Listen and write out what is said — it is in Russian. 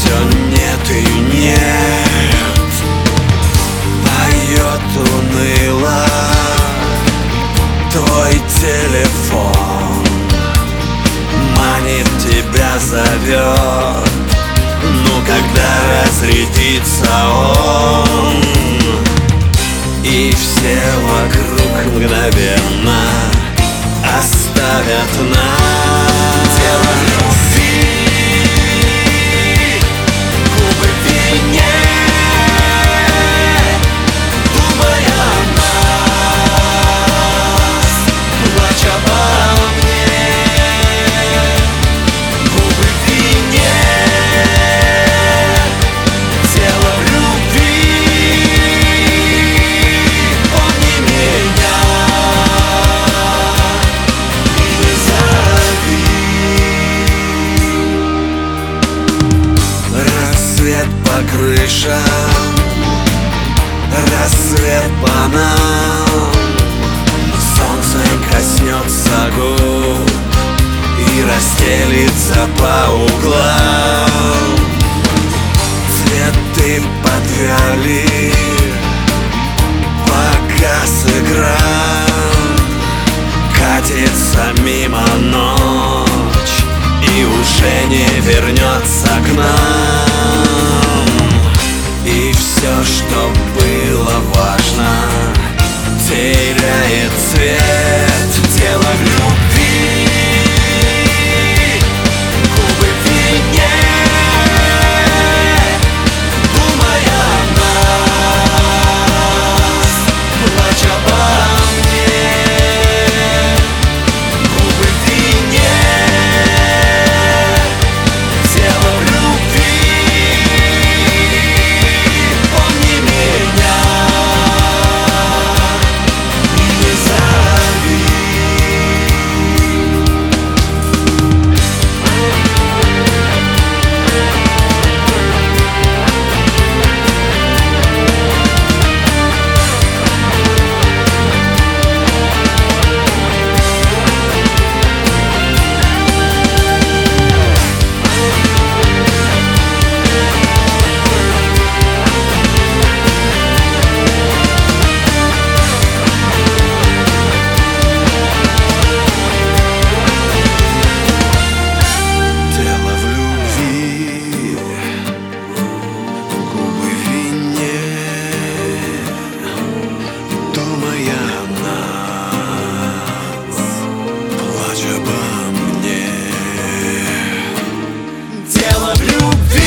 все нет и нет. Поет уныло твой телефон, манит, тебя зовет. Ну когда разрядится он, и все вокруг мгновенно оставят нас. Дело любви, губы в вине, думай о нас, плачь обо мне. Губы в вине, дело в любви, помни меня и не зови. Рассвет по крышам, рассвет по нам, солнце коснется губ и расстелится по углам. Цветы подвяли, погас экран, катится мимо ночь и уже не вернется к нам. И все, что было важно, теряет цвет. Дело в любви, губы в вине, думай о нас, плачь обо мне. Губы в вине, дело в любви, помни меня и не зови. Дело в любви, губы в вине, думай о нас, плачь обо мне. Дело в любви.